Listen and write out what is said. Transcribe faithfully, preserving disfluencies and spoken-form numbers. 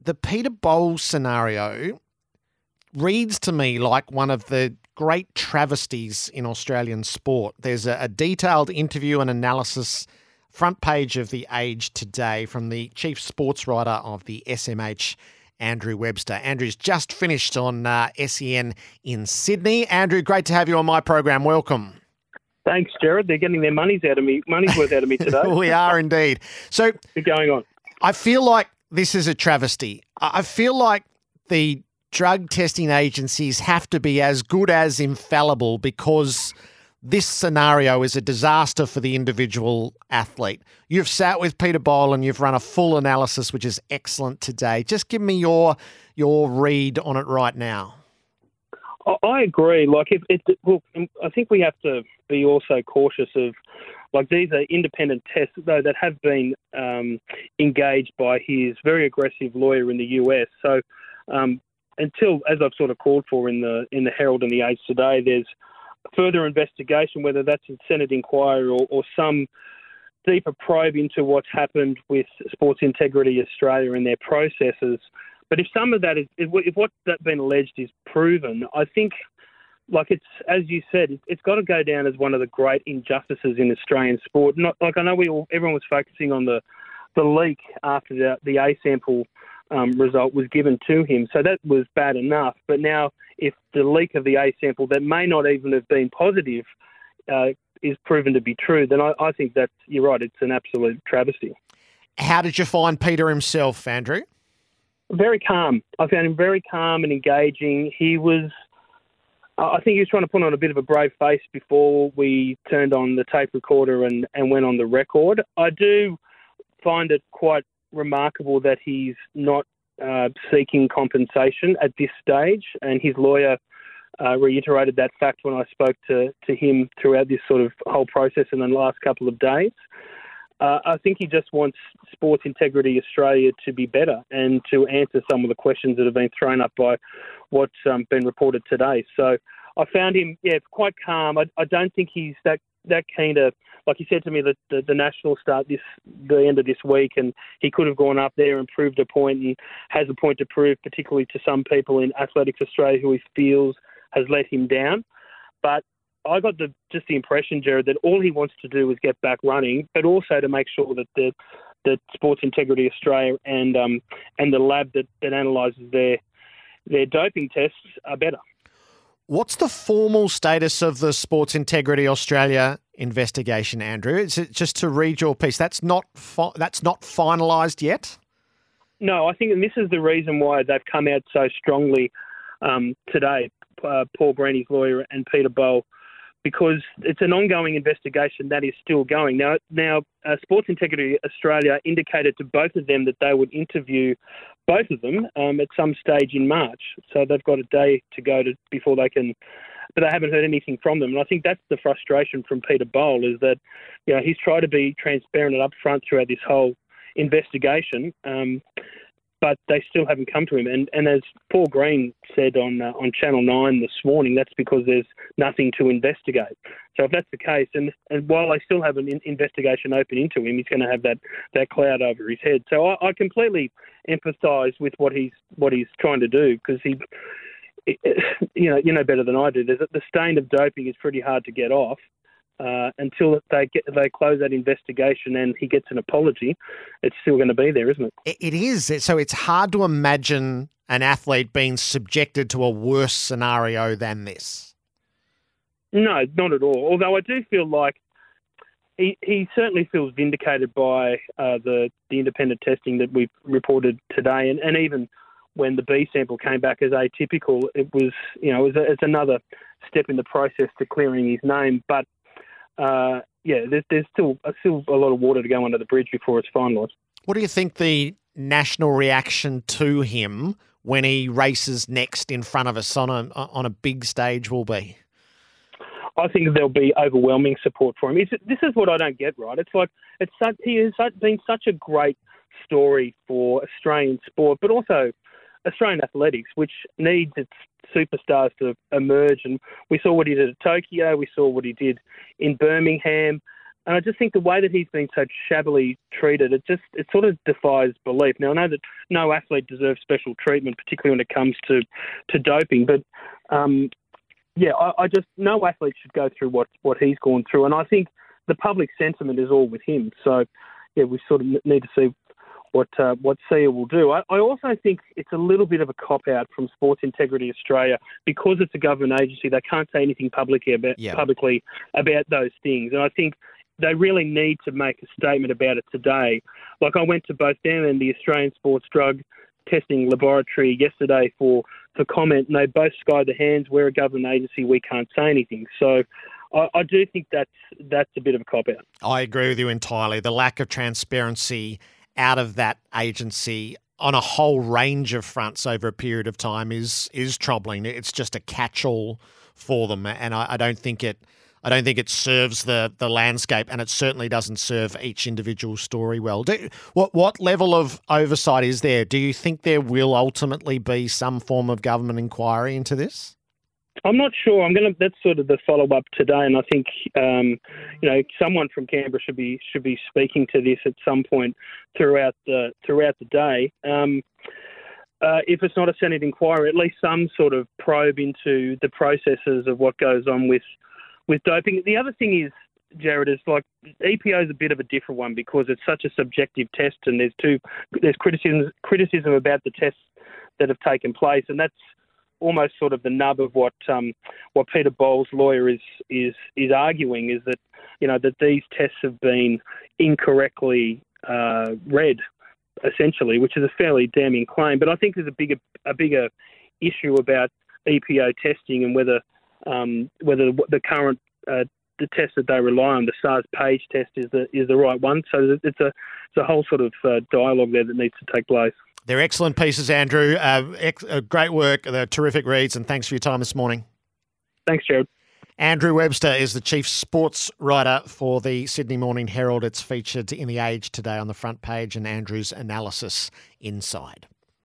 the Peter Bowles scenario reads to me like one of the great travesties in Australian sport. There's a, a detailed interview and analysis, front page of The Age today, from the chief sports writer of the S M H, Andrew Webster. Andrew's just finished on uh, S E N in Sydney. Andrew, great to have you on my program. Welcome. Thanks, Jared. They're getting their money's out of me, money's worth out of me today. We are indeed. So, what's going on? I feel like this is a travesty. I feel like the drug testing agencies have to be as good as infallible, because this scenario is a disaster for the individual athlete. You've sat with Peter Bowles and you've run a full analysis, which is excellent today. Just give me your your read on it right now. I agree. Like, if it, look, I think we have to be also cautious of, like, these are independent tests, though, that have been um, engaged by his very aggressive lawyer in the U S. So, um, until, as I've sort of called for in the in the Herald and the Age today, there's further investigation, whether that's a Senate inquiry or, or some deeper probe into what's happened with Sports Integrity Australia and their processes. But if some of that is, if what's that been alleged is proven, I think, like, it's, as you said, it's got to go down as one of the great injustices in Australian sport. Not like, I know we all, everyone was focusing on the the leak after the the A sample um, result was given to him, so that was bad enough. But now, if the leak of the A sample that may not even have been positive uh, is proven to be true, then I, I think that you're right. It's an absolute travesty. How did you find Peter himself, Andrew? Very calm. I found him very calm and engaging. He was, uh, I think he was trying to put on a bit of a brave face before we turned on the tape recorder and, and went on the record. I do find it quite remarkable that he's not uh, seeking compensation at this stage, and his lawyer uh, reiterated that fact when I spoke to, to him throughout this sort of whole process in the last couple of days. Uh, I think he just wants Sports Integrity Australia to be better and to answer some of the questions that have been thrown up by what's um, been reported today. So I found him, yeah, quite calm. I, I don't think he's that, that keen to, like he said to me, that the, the Nationals start this the end of this week, and he could have gone up there and proved a point and has a point to prove, particularly to some people in Athletics Australia who he feels has let him down. But I got the just the impression, Jared, that all he wants to do is get back running, but also to make sure that the that Sports Integrity Australia and um and the lab that, that analyses their their doping tests are better. What's the formal status of the Sports Integrity Australia investigation, Andrew? Is it just to read your piece? That's not fi- that's not finalised yet? No, I think, and this is the reason why they've come out so strongly um, today, uh, Paul Greeny's lawyer and Peter Bowles, because it's an ongoing investigation that is still going. Now, now uh, Sports Integrity Australia indicated to both of them that they would interview both of them um, at some stage in March. So they've got a day to go to before they can, but they haven't heard anything from them. And I think that's the frustration from Peter Bowles, is that, you know, he's tried to be transparent and upfront throughout this whole investigation, um, but they still haven't come to him. And, and as Paul Green said on uh, on Channel nine this morning, that's because there's nothing to investigate. So if that's the case, and, and while they still have an in- investigation open into him, he's going to have that, that cloud over his head. So I, I completely empathise with what he's what he's trying to do, because he, you know, you know better than I do. There's a, the stain of doping is pretty hard to get off. Uh, until they get they close that investigation and he gets an apology, it's still going to be there, isn't it? It is. So it's hard to imagine an athlete being subjected to a worse scenario than this. No, not at all. Although I do feel like he, he certainly feels vindicated by uh, the, the independent testing that we've reported today. And, and even when the B sample came back as atypical, it was, you know, it was a, it's another step in the process to clearing his name. But Uh, yeah, there's, there's still uh, still a lot of water to go under the bridge before it's finalised. What do you think the national reaction to him when he races next in front of us on a on a big stage will be? I think there'll be overwhelming support for him. It's, this is what I don't get, right? It's like it's such, he has been such a great story for Australian sport, but also Australian athletics, which needs its superstars to emerge. And we saw what he did at Tokyo. We saw what he did in Birmingham. And I just think the way that he's been so shabbily treated, it just it sort of defies belief. Now, I know that no athlete deserves special treatment, particularly when it comes to, to doping, but um, yeah, I, I just no athlete should go through what, what he's gone through, and I think the public sentiment is all with him. So, yeah, we sort of need to see what uh, what S I A will do. I, I also think it's a little bit of a cop-out from Sports Integrity Australia because it's a government agency. They can't say anything publicly about, yeah. publicly about those things, and I think they really need to make a statement about it today. Like I went to both them and the Australian Sports Drug Testing Laboratory yesterday for, for comment, and they both skied the hands. We're a government agency, we can't say anything. So I, I do think that's that's a bit of a cop-out. I agree with you entirely. The lack of transparency out of that agency on a whole range of fronts over a period of time is is troubling. It's just a catch-all for them, and I, I don't think it. I don't think it serves the the landscape, and it certainly doesn't serve each individual story well. Do, what what level of oversight is there? Do you think there will ultimately be some form of government inquiry into this? I'm not sure. I'm going to. That's sort of the follow up today, and I think um, you know someone from Canberra should be should be speaking to this at some point throughout the throughout the day. Um, uh, if it's not a Senate inquiry, at least some sort of probe into the processes of what goes on with. With doping. The other thing is, Jared, is like E P O is a bit of a different one because it's such a subjective test, and there's two there's criticism criticism about the tests that have taken place, and that's almost sort of the nub of what um, what Peter Bowles' lawyer is is is arguing is that you know that these tests have been incorrectly uh, read, essentially, which is a fairly damning claim. But I think there's a bigger a bigger issue about E P O testing and whether. Um, whether the current uh, the test that they rely on, the SARS-Page test, is the is the right one. So it's a it's a whole sort of uh, dialogue there that needs to take place. They're excellent pieces, Andrew. Uh, ex- uh, great work. They're terrific reads, and thanks for your time this morning. Thanks, Jared. Andrew Webster is the chief sports writer for the Sydney Morning Herald. It's featured in The Age today on the front page, and Andrew's analysis inside.